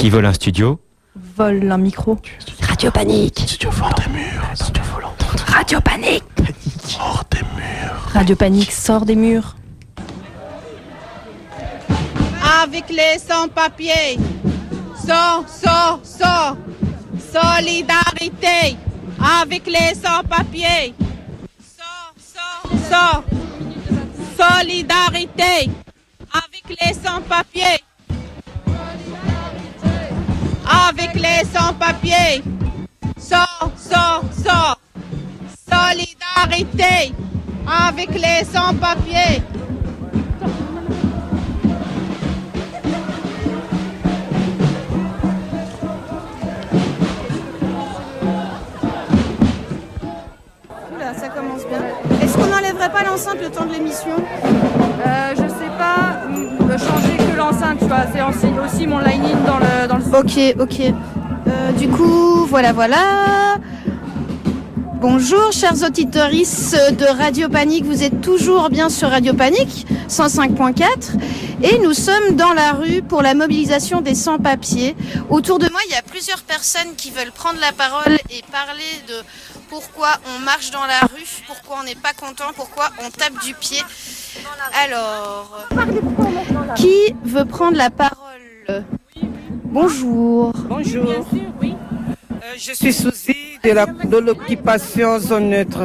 Qui vole un studio vole un micro. Radio Panique. Studio fort des murs. Studio volant. Radio Panique. Hors des murs. Radio Panique sort des murs. Avec les sans-papiers. Solidarité. Avec les sans-papiers. Solidarité. Avec les sans-papiers. Avec les sans-papiers. Solidarité. Avec les sans-papiers. Ça commence bien. Est-ce qu'on n'enlèverait pas l'enceinte le temps de l'émission? Je sais pas, changer que l'enceinte, tu vois, c'est aussi mon line-in dans le... Ok. Du coup, voilà. Bonjour, chers auditeurs de Radio Panique. Vous êtes toujours bien sur Radio Panique, 105.4. Et nous sommes dans la rue pour la mobilisation des sans-papiers. Autour de moi, il y a plusieurs personnes qui veulent prendre la parole et parler de pourquoi on marche dans la rue, pourquoi on n'est pas content, pourquoi on tape du pied. Alors, qui veut prendre la parole? Bonjour. Bonjour. Bien sûr, oui. Je suis Suzy de l'occupation zone neutre.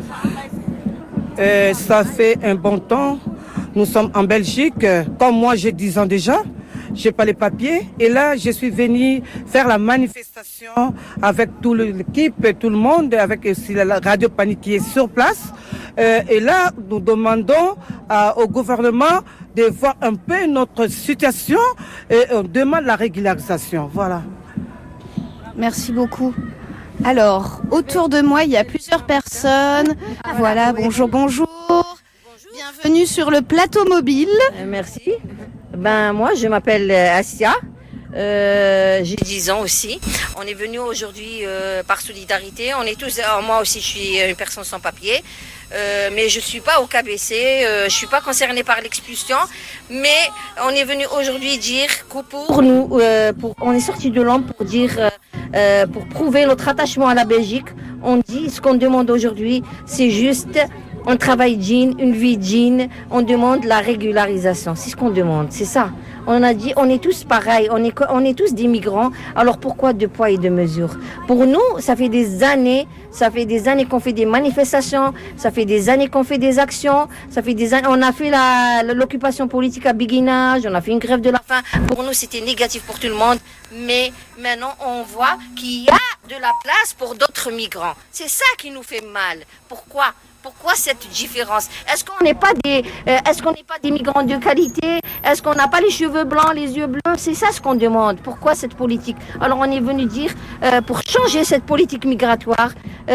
Ça fait un bon temps. Nous sommes en Belgique. Comme moi, j'ai 10 ans déjà. J'ai pas les papiers. Et là, je suis venue faire la manifestation avec toute l'équipe, tout le monde, avec aussi la Radio Panique qui est sur place. Et là, nous demandons au gouvernement de voir un peu notre situation et on demande la régularisation. Voilà. Merci beaucoup. Alors, autour de moi, il y a plusieurs personnes. Voilà, bonjour. Bienvenue sur le plateau mobile. Merci. Moi, je m'appelle Assia. J'ai 10 ans aussi. On est venu aujourd'hui par solidarité. On est tous. Moi aussi, je suis une personne sans papier. Mais je suis pas au KBC, je suis pas concernée par l'expulsion, mais on est venu aujourd'hui dire que pour nous, on est sorti de l'ombre pour dire, pour prouver notre attachement à la Belgique. On dit ce qu'on demande aujourd'hui, c'est juste un travail digne, une vie digne. On demande la régularisation, c'est ce qu'on demande, c'est ça. On a dit, on est tous pareils, on est tous des migrants. Alors pourquoi deux poids et deux mesures? Pour nous, ça fait des années qu'on fait des manifestations, ça fait des années qu'on fait des actions, ça fait des années, on a fait l'occupation politique à Béguinage, on a fait une grève de la faim. Pour nous, c'était négatif pour tout le monde. Mais maintenant, on voit qu'il y a de la place pour d'autres migrants. C'est ça qui nous fait mal. Pourquoi cette différence? Est-ce qu'on n'est pas des migrants de qualité? Est-ce qu'on n'a pas les cheveux blancs, les yeux bleus? C'est ça ce qu'on demande. Pourquoi cette politique? Alors on est venu dire pour changer cette politique migratoire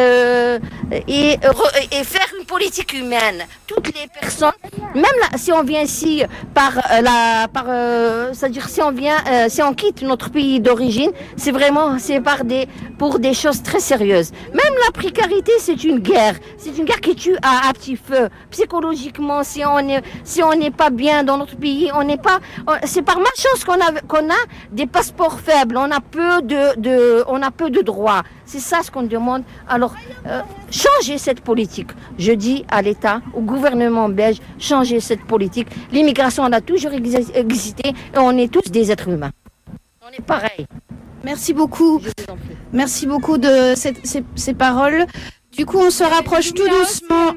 et faire une politique humaine. Toutes les personnes, même là, si on vient ici c'est-à-dire si on quitte notre pays d'origine, c'est pour des choses très sérieuses. Même la précarité, c'est une guerre qui tue à petit feu. Psychologiquement, si on n'est pas bien dans notre pays, c'est par malchance qu'on a des passeports faibles, on a peu de droits. C'est ça ce qu'on demande. Alors, changer cette politique. Je dis à l'État, au gouvernement belge, changer cette politique. L'immigration, elle a toujours existé et on est tous des êtres humains. On est pareil. Merci beaucoup. Merci beaucoup de ces paroles. Du coup, on se rapproche tout doucement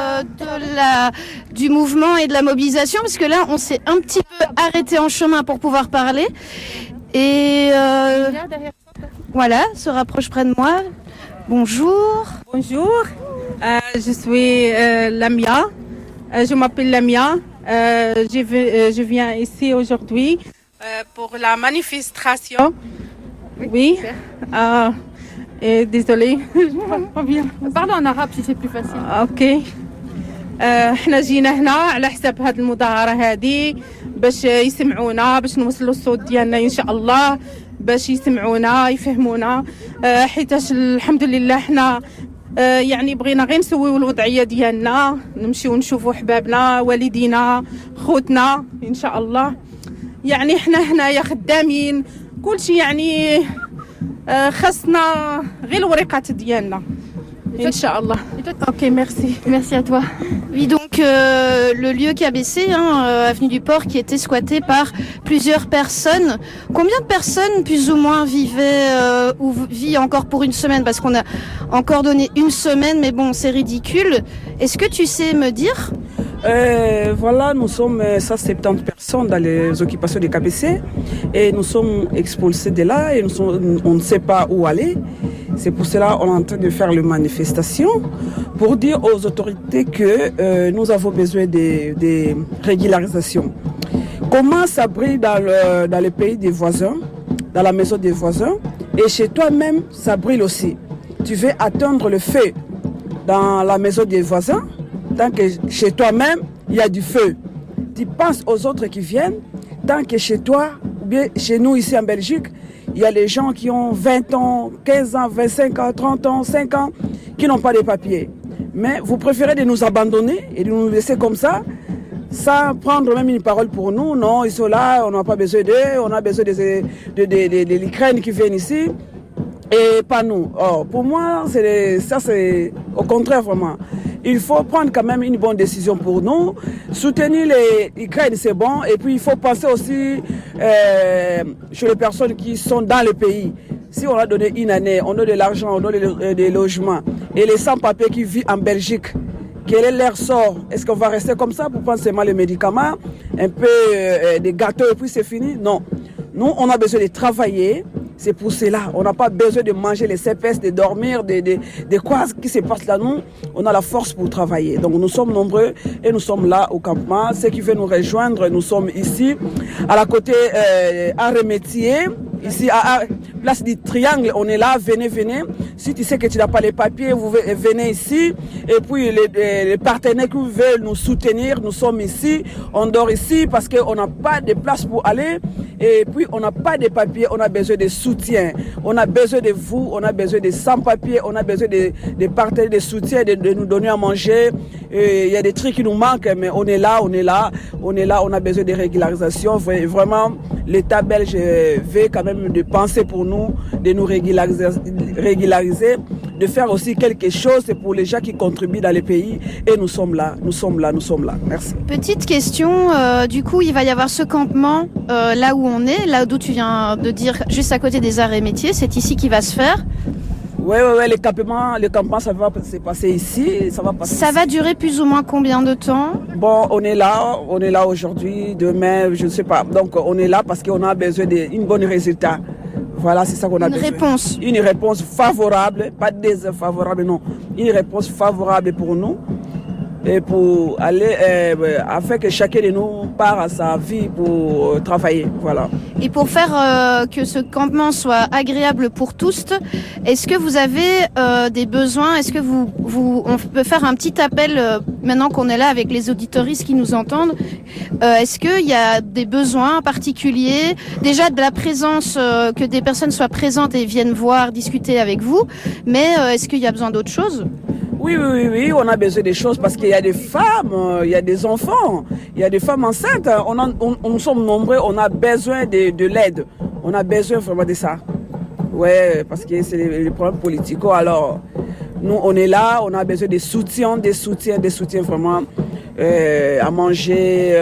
du mouvement et de la mobilisation, parce que là, on s'est un petit peu arrêté en chemin pour pouvoir parler. Et voilà, se rapproche près de moi. Bonjour. Bonjour, je suis Lamia. Je m'appelle Lamia. Je viens ici aujourd'hui pour la manifestation. Oui. Désolée, je parle pas bien. Parlons en arabe si c'est plus facile. اوكي احنا جينا هنا على حساب هذه المظاهرة هذه باش يسمعونا، باش نوصلوا الصوت ديالنا ان شاء الله، باش يسمعونا يفهمونا، حيتاش الحمد لله احنا يعني بغينا غير نسويو الوضعية ديالنا، نمشيو نشوفوا حبابنا والدينا خوتنا ان شاء الله. يعني احنا هنايا خدامين كل شيء يعني خصنا غير الورقات ديالنا ان شاء الله. Ok, merci. Merci à toi. Oui, donc le lieu KBC, avenue du Port, qui était squatté par plusieurs personnes. Combien de personnes plus ou moins vivaient ou vit encore pour une semaine? Parce qu'on a encore donné une semaine, mais bon, c'est ridicule. Est-ce que tu sais me dire? Voilà, nous sommes 170 personnes dans les occupations du KBC et nous sommes expulsés de là et on ne sait pas où aller. C'est pour cela qu'on est en train de faire une manifestation pour dire aux autorités que nous avons besoin de régularisation. Comment ça brille dans le pays des voisins, dans la maison des voisins, et chez toi-même, ça brille aussi. Tu veux attendre le feu dans la maison des voisins, tant que chez toi-même, il y a du feu. Tu penses aux autres qui viennent, tant que chez toi, ou bien chez nous ici en Belgique, il y a les gens qui ont 20 ans, 15 ans, 25 ans, 30 ans, 5 ans, qui n'ont pas de papiers. Mais vous préférez de nous abandonner et de nous laisser comme ça, sans prendre même une parole pour nous. Non, ils sont là, on n'a pas besoin d'eux, on a besoin de l'Ukraine qui viennent ici, et pas nous. Or, pour moi, ça c'est au contraire vraiment. Il faut prendre quand même une bonne décision pour nous. Soutenir l'Ukraine, c'est bon. Et puis, il faut penser aussi sur les personnes qui sont dans le pays. Si on a donné une année, on a de l'argent, on a des logements. Et les sans-papiers qui vivent en Belgique, quel est leur sort? Est-ce qu'on va rester comme ça pour prendre seulement les médicaments, un peu des gâteaux et puis c'est fini? Non. Nous, on a besoin de travailler. C'est pour cela, on n'a pas besoin de manger les CPS, de dormir, de quoi qui se passe là. Nous, on a la force pour travailler. Donc nous sommes nombreux et nous sommes là au campement. Ceux qui veulent nous rejoindre, nous sommes ici, à la côté Arrêt-Métier, ici à place du Triangle, on est là, venez. Si tu sais que tu n'as pas les papiers, vous venez ici. Et puis les partenaires qui veulent nous soutenir, nous sommes ici, on dort ici parce qu'on n'a pas de place pour aller. Et puis on n'a pas de papiers, on a besoin de soutien. On a besoin de vous, on a besoin de sans-papiers, on a besoin de partenaires, de soutien, de nous donner à manger. Il y a des trucs qui nous manquent, mais on est là, on a besoin de régularisation. Vraiment, l'État belge veut quand même de penser pour nous, de nous régulariser, de faire aussi quelque chose pour les gens qui contribuent dans les pays. Et nous sommes là. Merci. Petite question, du coup, il va y avoir ce campement là où on est, là d'où tu viens de dire, juste à côté des arrêts métiers, c'est ici qui va se faire? Oui, le campement, ça va se passer ici. Ça va durer plus ou moins combien de temps? Bon, on est là aujourd'hui, demain, je ne sais pas. Donc, on est là parce qu'on a besoin d'un bon résultat. Voilà, c'est ça qu'on a besoin. Une réponse favorable, pas défavorable, non. Une réponse favorable pour nous. Et pour aller, afin que chacun de nous part à sa vie pour travailler, voilà. Et pour faire que ce campement soit agréable pour tous, est-ce que vous avez des besoins? Est-ce que on peut faire un petit appel maintenant qu'on est là avec les auditoristes qui nous entendent? Est-ce qu'il y a des besoins particuliers? Déjà de la présence, que des personnes soient présentes et viennent voir, discuter avec vous, mais est-ce qu'il y a besoin d'autre chose? Oui, on a besoin des choses parce qu'il y a des femmes, il y a des enfants, il y a des femmes enceintes. Nous sommes nombreux, on a besoin de l'aide. On a besoin vraiment de ça. Ouais, parce que c'est les problèmes politiques. Alors, nous, on est là, on a besoin de soutien vraiment à manger,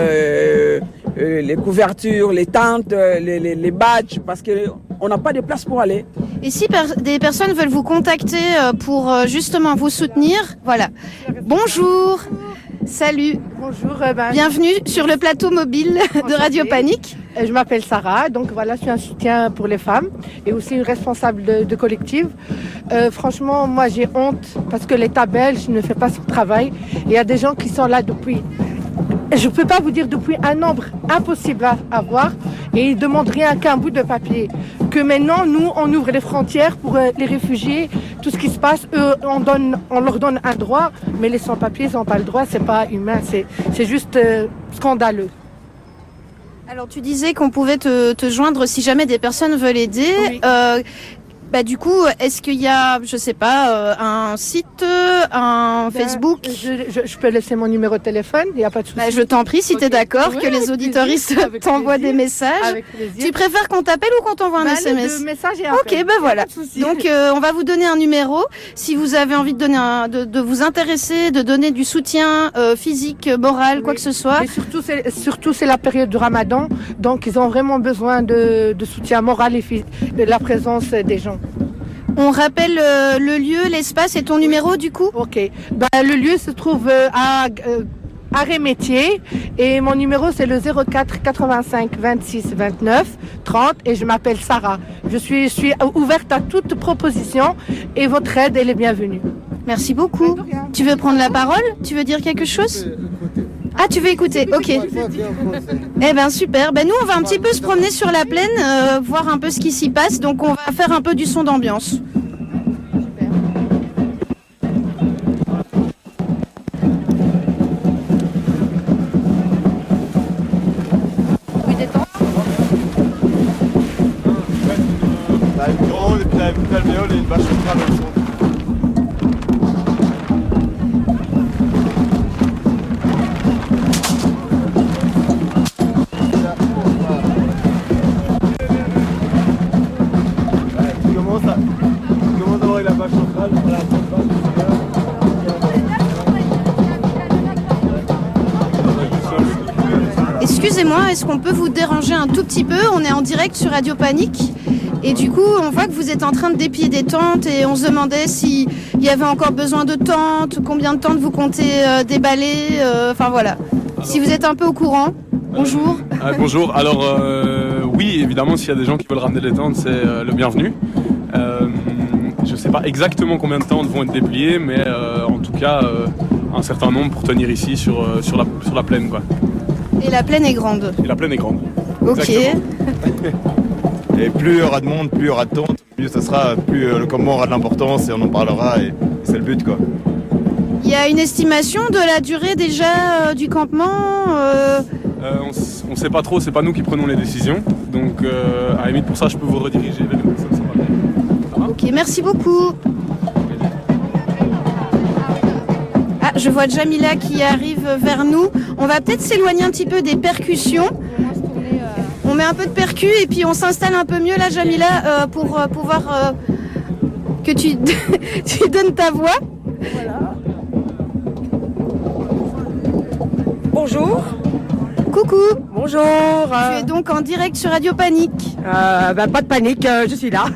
les couvertures, les tentes, les badges, parce qu'on n'a pas de place pour aller. Et si des personnes veulent vous contacter pour justement vous soutenir, voilà. Bonjour, salut. Bonjour. Bienvenue sur le plateau mobile de Radio Panique. Je m'appelle Sarah, donc voilà, je suis un soutien pour les femmes et aussi une responsable de collectif. Franchement, moi j'ai honte parce que l'État belge ne fait pas son travail. Il y a des gens qui sont là depuis, je ne peux pas vous dire depuis un nombre impossible à voir, et ils ne demandent rien qu'un bout de papier. Que maintenant, nous, on ouvre les frontières pour les réfugiés, tout ce qui se passe, eux, on leur donne un droit, mais les sans-papiers n'ont pas le droit, c'est pas humain, c'est juste scandaleux. Alors tu disais qu'on pouvait te joindre si jamais des personnes veulent aider. Oui. Bah du coup, est-ce qu'il y a, je sais pas, un site, un Facebook? Je peux laisser mon numéro de téléphone, il n'y a pas de souci. Bah, je t'en prie, si t'es d'accord, que les auditoristes t'envoient des messages. Avec plaisir. Tu préfères qu'on t'appelle ou qu'on t'envoie un SMS? Le message et Ok, ben voilà. Donc on va vous donner un numéro. Si vous avez envie de donner de vous intéresser, de donner du soutien physique, moral, quoi que ce soit. Et surtout c'est la période du Ramadan, donc ils ont vraiment besoin de soutien moral et de la présence des gens. On rappelle le lieu, l'espace et ton numéro du coup. Ok. Le lieu se trouve à Arrêt Métier et mon numéro c'est le 04 85 26 29 30 et je m'appelle Sarah. Je suis ouverte à toute proposition et votre aide elle est bienvenue. Merci beaucoup. Tu veux prendre la parole? Tu veux dire quelque chose? Ah, tu veux écouter? Ok. Eh ben super. Ben nous on va un petit peu se promener sur la plaine, voir un peu ce qui s'y passe. Donc on va faire un peu du son d'ambiance. Excusez-moi, est-ce qu'on peut vous déranger un tout petit peu? On est en direct sur Radio Panique et du coup on voit que vous êtes en train de déplier des tentes et on se demandait s'il y avait encore besoin de tentes, combien de tentes vous comptez déballer, enfin voilà. Alors, si vous êtes un peu au courant, bonjour. Bonjour, alors oui évidemment s'il y a des gens qui veulent ramener des tentes c'est le bienvenu. Je ne sais pas exactement combien de tentes vont être dépliées mais en tout cas un certain nombre pour tenir ici sur la plaine quoi. Et la plaine est grande. Et la plaine est grande. Ok. Et plus il y aura de monde, plus il y aura de tentes, mieux ça sera, plus le campement aura de l'importance et on en parlera et c'est le but quoi. Il y a une estimation de la durée déjà du campement on ne sait pas trop, c'est pas nous qui prenons les décisions. Donc à la limite pour ça je peux vous rediriger vers les personnes. Ok, merci beaucoup. Je vois Jamila qui arrive vers nous. On va peut-être s'éloigner un petit peu des percussions. On met un peu de percu et puis on s'installe un peu mieux là, Jamila, pour pouvoir que tu donnes ta voix. Voilà. Bonjour. Coucou. Bonjour. Tu es donc en direct sur Radio Panique. Pas de panique, je suis là.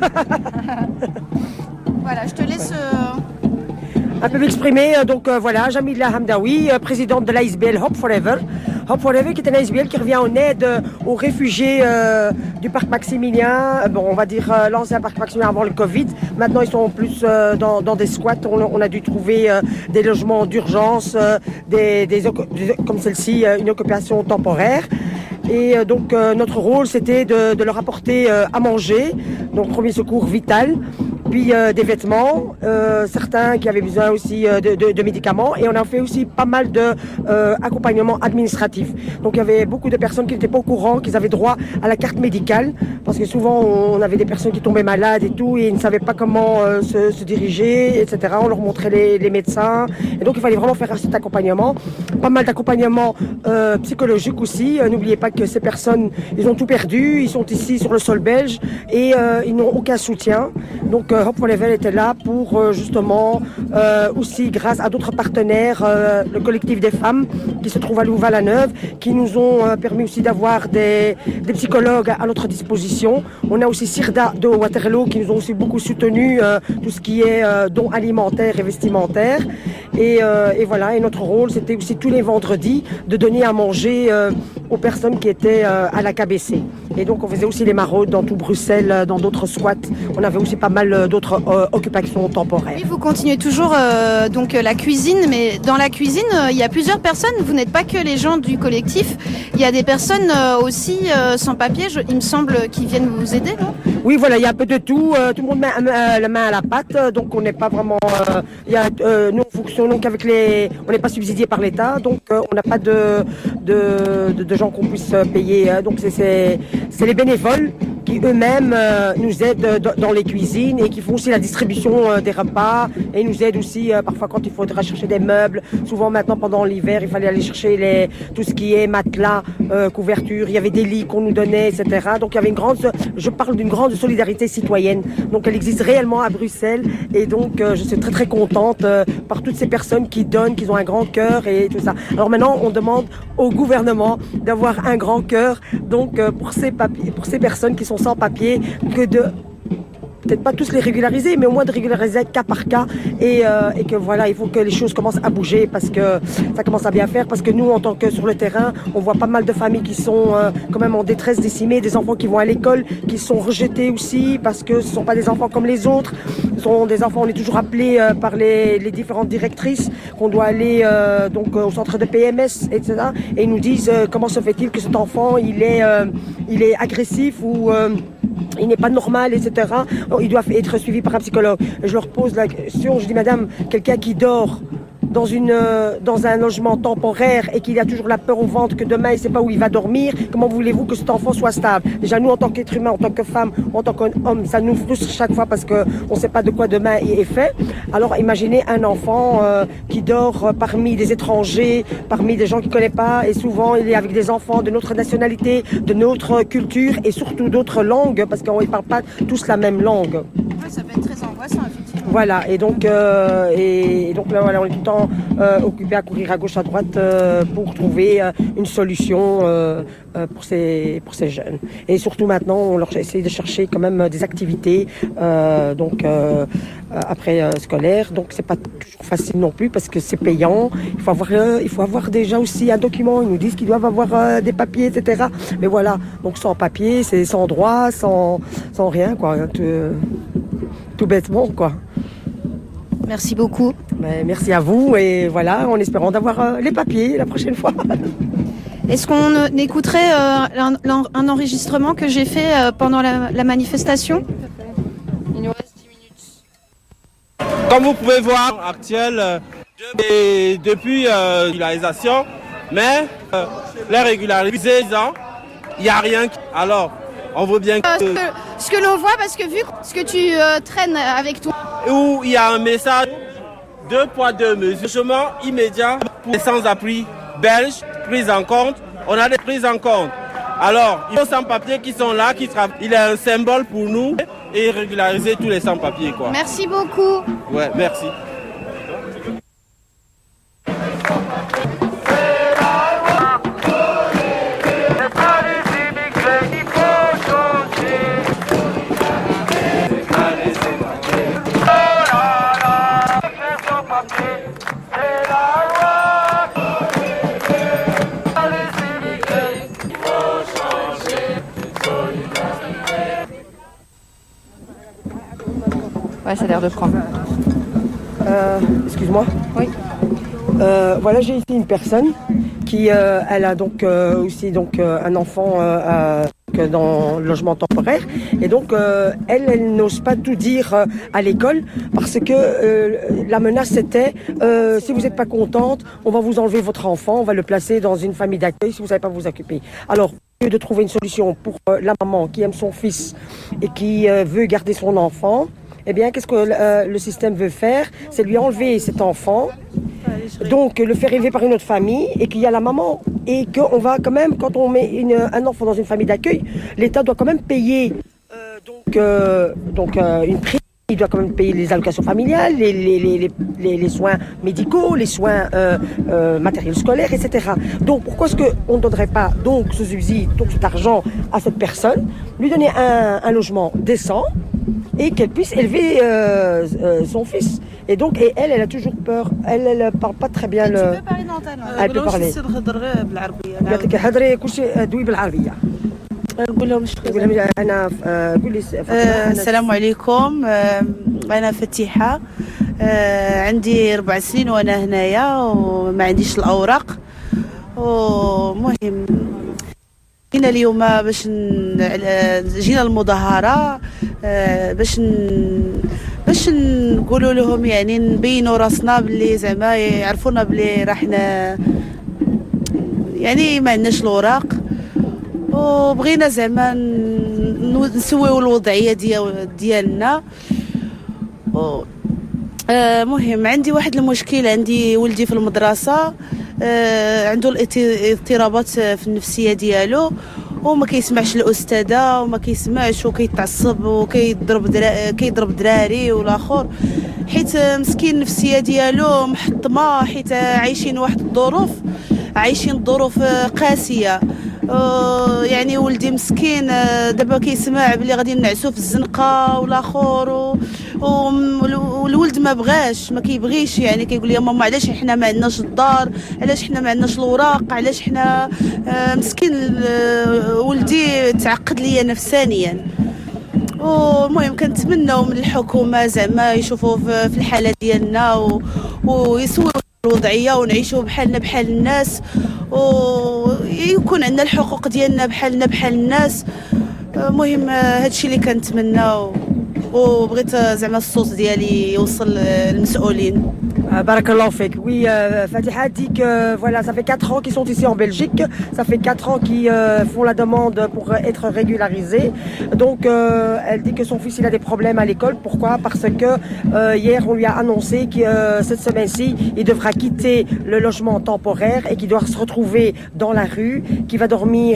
Voilà, je te laisse... un peu m'exprimer. Donc voilà, Jamila Hamdaoui, présidente de l'ASBL Hope Forever. Hope Forever qui est un ASBL qui revient en aide aux réfugiés du parc Maximilien. Bon, on va dire l'ancien parc Maximilien avant le Covid. Maintenant, ils sont plus dans des squats. On a dû trouver des logements d'urgence, comme celle-ci, une occupation temporaire. Et donc notre rôle c'était de leur apporter à manger, donc premier secours vital, puis des vêtements, certains qui avaient besoin aussi de médicaments, et on a fait aussi pas mal de accompagnement administratif. Donc il y avait beaucoup de personnes qui n'étaient pas au courant qu'ils avaient droit à la carte médicale, parce que souvent on avait des personnes qui tombaient malades et tout, et ils ne savaient pas comment se diriger, etc. On leur montrait les médecins, et donc il fallait vraiment faire cet accompagnement. Pas mal d'accompagnement psychologique aussi. N'oubliez pas que ces personnes, ils ont tout perdu, ils sont ici sur le sol belge et ils n'ont aucun soutien. Donc Hope Forever était là pour justement aussi grâce à d'autres partenaires, le collectif des femmes qui se trouve à Louvain-la-Neuve, qui nous ont permis aussi d'avoir des psychologues à notre disposition. On a aussi Sirda de Waterloo qui nous ont aussi beaucoup soutenu tout ce qui est dons alimentaires et vestimentaires. Et voilà, et notre rôle c'était aussi tous les vendredis de donner à manger aux personnes qui étaient à la KBC. Et donc on faisait aussi les maraudes dans tout Bruxelles, dans d'autres squats. On avait aussi pas mal d'autres occupations temporaires. Oui, vous continuez toujours donc la cuisine, mais dans la cuisine, il y a plusieurs personnes. Vous n'êtes pas que les gens du collectif. Il y a des personnes aussi sans papier, il me semble, qui viennent vous aider, non ? Oui, voilà, il y a un peu de tout. Tout le monde met la main à la pâte, donc on n'est pas vraiment... nous, on fonctionne qu'avec les... On n'est pas subsidié par l'État, donc on n'a pas de gens qu'on puisse payer. Donc c'est les bénévoles qui eux-mêmes nous aident dans les cuisines et qui font aussi la distribution des repas et nous aident aussi parfois quand il faudra chercher des meubles. Souvent maintenant pendant l'hiver, il fallait aller chercher tout ce qui est matelas, couverture, il y avait des lits qu'on nous donnait, etc. Donc il y avait je parle d'une grande solidarité citoyenne. Donc elle existe réellement à Bruxelles et donc je suis très très contente par toutes ces personnes qui donnent, qui ont un grand cœur et tout ça. Alors maintenant on demande au gouvernement d'avoir un grand cœur donc pour ces personnes qui sont sans papier, peut-être pas tous les régulariser, mais au moins de régulariser cas par cas et que voilà, il faut que les choses commencent à bouger parce que ça commence à bien faire, parce que nous, en tant que sur le terrain, on voit pas mal de familles qui sont quand même en détresse, décimées, des enfants qui vont à l'école, qui sont rejetés aussi parce que ce sont pas des enfants comme les autres, ce sont des enfants, on est toujours appelés par les différentes directrices qu'on doit aller donc au centre de PMS, etc. Et ils nous disent comment se fait-il que cet enfant, il est agressif ou il n'est pas normal, etc. Ils doivent être suivis par un psychologue. Je leur pose la question, je dis madame, quelqu'un qui dort dans un logement temporaire et qu'il a toujours la peur au ventre que demain il ne sait pas où il va dormir, comment voulez-vous que cet enfant soit stable? Déjà nous en tant qu'être humain, en tant que femme, en tant qu'homme, ça nous frustre chaque fois parce qu'on ne sait pas de quoi demain est fait. Alors imaginez un enfant qui dort parmi des étrangers, parmi des gens qu'il ne connaît pas, et souvent il est avec des enfants de notre nationalité, de notre culture et surtout d'autres langues parce qu'on ne parle pas tous la même langue. Ouais, ça peut être très angoissant effectivement. Voilà, et donc là voilà, on est tout le temps occupé à courir à gauche à droite pour trouver une solution pour ces jeunes. Et surtout maintenant, on leur essaie de chercher quand même des activités après scolaire. Donc c'est pas toujours facile non plus parce que c'est payant. Il faut avoir déjà aussi un document. Ils nous disent qu'ils doivent avoir des papiers, etc. Mais voilà, donc sans papier, c'est sans droit, sans rien, quoi. Tout bêtement, quoi. Merci beaucoup. Merci à vous et voilà, en espérant d'avoir les papiers la prochaine fois. Est-ce qu'on écouterait un enregistrement que j'ai fait pendant la manifestation? Il nous reste 10 minutes. Comme vous pouvez voir, actuel depuis la régularisation, mais les régularisés, il n'y a rien. Alors, on veut bien que... Ce que l'on voit, parce que vu ce que tu traînes avec toi... Où il y a un message 2 poids 2 mesures, changement immédiat pour les sans-abri belges, prise en compte. On a des prises en compte. Alors, il y a des sans-papiers qui sont là, qui travaillent. Il est un symbole pour nous et régulariser tous les sans-papiers, quoi. Merci beaucoup. Ouais, merci. Ouais, ça a l'air de prendre. Excuse-moi. Oui. Voilà, j'ai ici une personne qui, elle a donc aussi un enfant dans le logement temporaire. Et donc, elle n'ose pas tout dire à l'école parce que la menace c'était si vous n'êtes pas contente, on va vous enlever votre enfant, on va le placer dans une famille d'accueil si vous ne savez pas vous occuper. Alors, au lieu de trouver une solution pour la maman qui aime son fils et qui veut garder son enfant, eh bien, qu'est-ce que le système veut faire? C'est lui enlever cet enfant, donc le faire élever par une autre famille, et qu'il y a la maman. Et qu'on va quand même, quand on met un enfant dans une famille d'accueil, l'État doit quand même payer une prime. Il doit quand même payer les allocations familiales, les soins médicaux, les soins matériels scolaires, etc. Donc pourquoi est-ce qu'on ne donnerait pas donc ce subside, donc cet argent à cette personne, lui donner un logement décent et qu'elle puisse élever son fils. Et donc, elle a toujours peur. Elle ne parle pas très bien le... Tu peux parler dans ta langue. Elle peut parler. السلام عليكم. أنا فتيحة، عندي 4 سنين وأنا هنايا وما عنديش الأوراق. ومهم جينا اليوم باش جينا المظاهرة باش نقولوا لهم، يعني نبينوا راسنا باللي زعما يعرفونا باللي راحنا يعني ما عندناش الأوراق، وبغينا زعما نسويو الوضعيه ديالنا. مهم عندي واحد المشكل، عندي ولدي في المدرسه عنده الاضطرابات في النفسيه ديالو، وما كيسمعش الاستاذه وما كيسمعش وكيتعصب وكيضرب دراري والاخر، حيت مسكين النفسيه ديالو محطمه، حيت عايشين واحد الظروف، عايشين ظروف قاسيه. يعني ولدي مسكين دابا كيسمع بلي غادي نعسو في الزنقه والاخر، والولد ما بغاش، ما كيبغيش، يعني كيقول لي ماما علاش حنا ما عندناش الدار، علاش حنا ما عندناش الوراق، علاش حنا مسكين ولدي تعقد ليا نفسانيا. والمهم كنتمناو من الحكومه زعما يشوفوا في الحاله ديالنا ويسووا الوضعيه ونعيشوا بحالنا بحال الناس، ويكون عندنا الحقوق ديالنا بحالنا بحال الناس. المهم هادشي اللي كنتمناو، وبغيت زعما الصوت ديالي يوصل للمسؤولين. Barakallahu fek. Oui, Fatiha dit que voilà, ça fait 4 ans qu'ils sont ici en Belgique. Ça fait 4 ans qu'ils font la demande pour être régularisés. Donc, elle dit que son fils il a des problèmes à l'école. Pourquoi? Parce que hier on lui a annoncé que cette semaine-ci il devra quitter le logement temporaire et qu'il doit se retrouver dans la rue, qu'il va dormir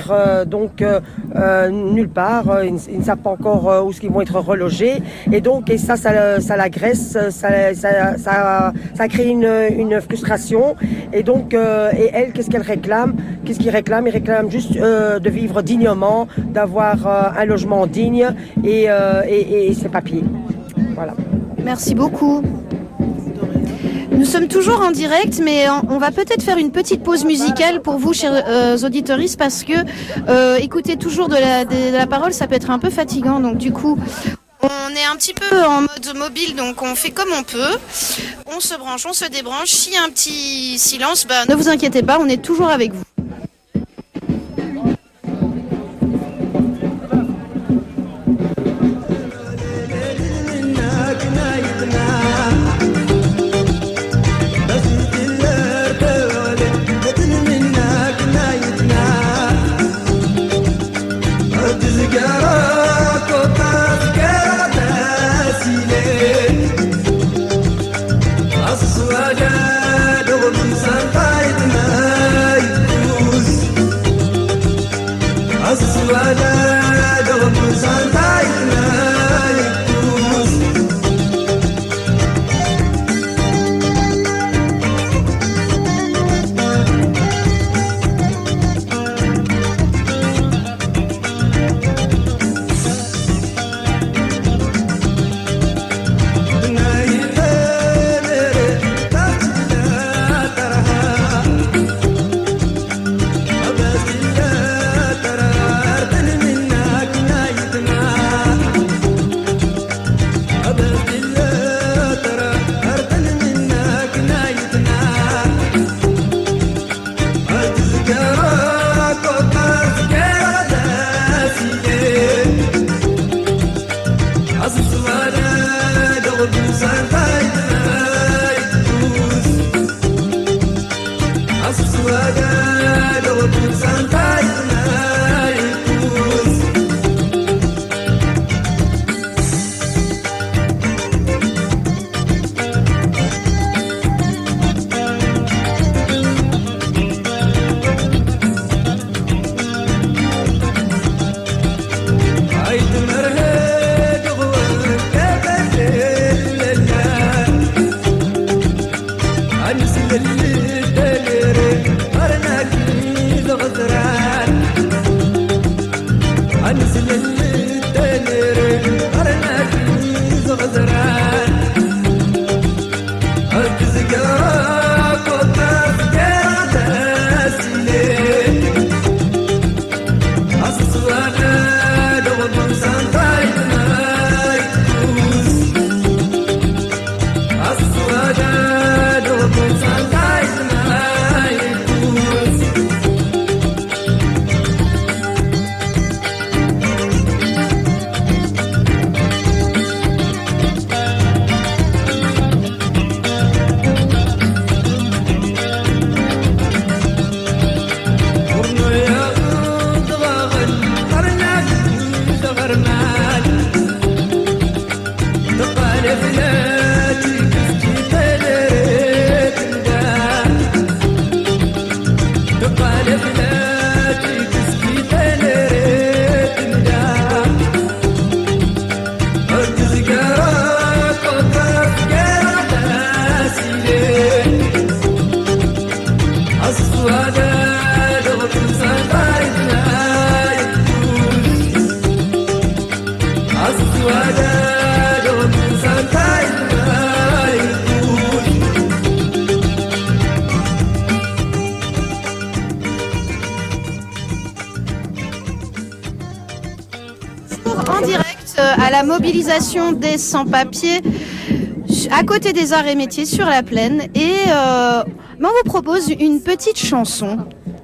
nulle part. Ils ne savent pas encore où ils vont être relogés. Et donc, et ça l'agresse, ça crée une frustration. Et donc, et elle, qu'est-ce qu'elle réclame? Qu'est-ce qu'il réclame? Il réclame juste de vivre dignement, d'avoir un logement digne et ses papiers. Voilà. Merci beaucoup. Nous sommes toujours en direct, mais on va peut-être faire une petite pause musicale pour vous, chers auditeuristes, parce que écouter toujours de la parole, ça peut être un peu fatigant. Donc du coup, on est un petit peu en mode mobile, donc on fait comme on peut. On se branche, on se débranche. S'il y a un petit silence, ne vous inquiétez pas, on est toujours avec vous. En direct à la mobilisation des sans-papiers à côté des arts et métiers sur la plaine et on vous propose une petite chanson.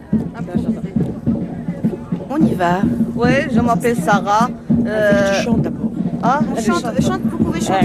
On y va. Oui, je m'appelle Sarah. Tu chantes d'abord. Ah, chante, vous pouvez chanter.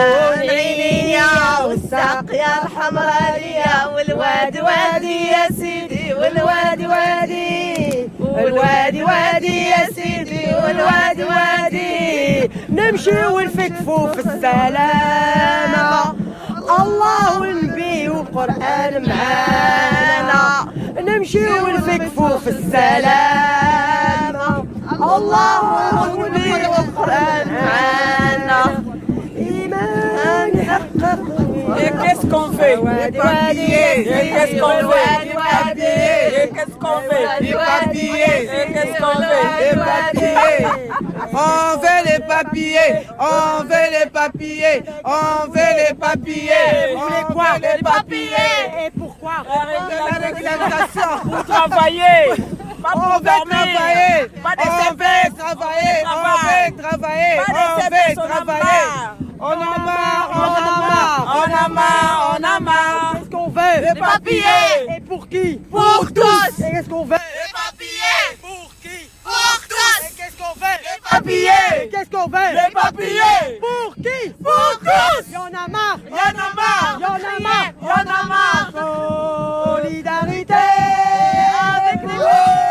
والساقية الحمرانية والوادي وادي يا سيدي والوادي وادي والوادي وادي يا سيدي والوادي وادي نمشي ونفكفوا في السلامة الله والنبي والقرآن معانا نمشي ونفكفوا في السلامة الله والنبي والقرآن معانا إيمان يحقق. Et qu'est-ce qu'on fait? Les papiers. Et qu'est-ce qu'on fait? Les papiers. Et qu'est-ce qu'on fait? Les papiers. Et qu'est-ce qu'on fait? Les papiers. On veut les papiers, on veut les papiers, on veut les papiers. On veut quoi? Les papiers. Et pourquoi? La régularisation. Pour travailler. Pas pour travailler. Pas des on veut travailler, on veut travailler, on veut travailler. On en a marre, on en a marre, on en a marre, on en a marre. Qu'est-ce qu'on veut? Les papiers. Et pour qui? Pour tous. Et qu'est-ce qu'on veut? Les papiers. Pour qui? Pour tous. Et qu'est-ce qu'on veut? Les papiers. Et qu'est-ce qu'on veut? Les papiers. Pour qui? Pour tous. Y en a marre. Y en a marre. Y en a marre. Y en a marre. Solidarité avec les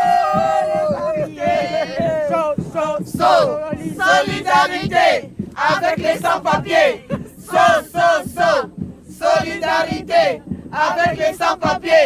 Solidarité avec les sans-papiers. Solidarité avec les sans-papiers.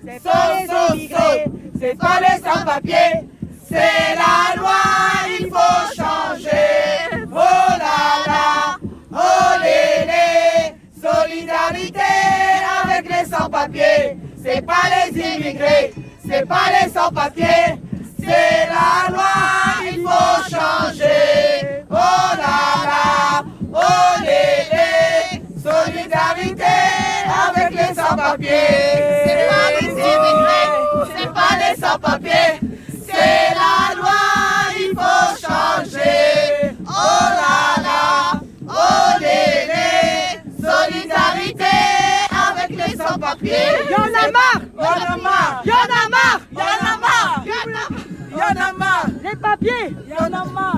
C'est pas les sans-papiers, c'est la loi, il faut changer. Oh là là, oh lélé. Solidarité avec les sans-papiers. C'est pas les immigrés, c'est pas les sans-papiers. C'est la loi, il faut changer. Oh là là, oh lélé. Solidarité avec les sans-papiers. C'est pas les immigrés, c'est pas les sans-papiers. C'est la loi, il faut changer. Oh là là, oh lélé. Solidarité avec les sans-papiers. Y en a marre. Y en a marre. Y en a marre. Y en a marre. Y en a marre. Les papiers. Y en a marre.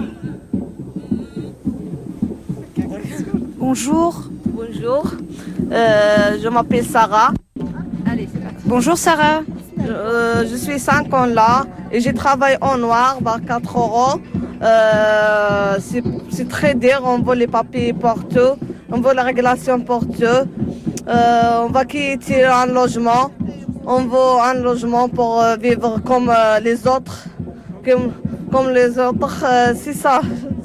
Bonjour. Bonjour, je m'appelle Sarah. Allez, c'est parti. Bonjour Sarah. Je suis 5 ans là et je travaille en noir, 4 euros. C'est très dur, on veut les papiers partout, on veut la régulation partout. On va quitter un logement, on veut un logement pour vivre comme les autres. Comme les autres, c'est ça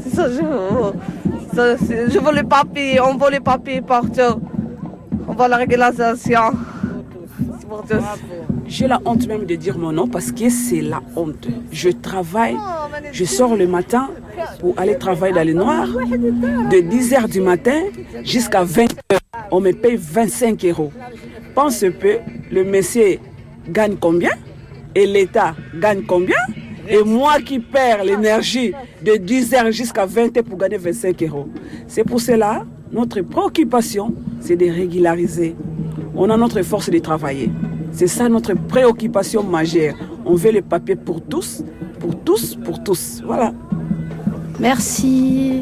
je veux les papiers, on veut les papiers partout. On veut la régularisation. Pour tous. J'ai la honte même de dire mon nom parce que c'est la honte. Je travaille, je sors le matin pour aller travailler dans le noir de 10h du matin jusqu'à 20h. On me paye 25 €. Pense peu, le monsieur gagne combien et l'État gagne combien? Et moi qui perds l'énergie de 10h jusqu'à 20h pour gagner 25 €. C'est pour cela, notre préoccupation, c'est de régulariser. On a notre force de travailler. C'est ça notre préoccupation majeure. On veut les papiers pour tous, pour tous, pour tous. Voilà. Merci.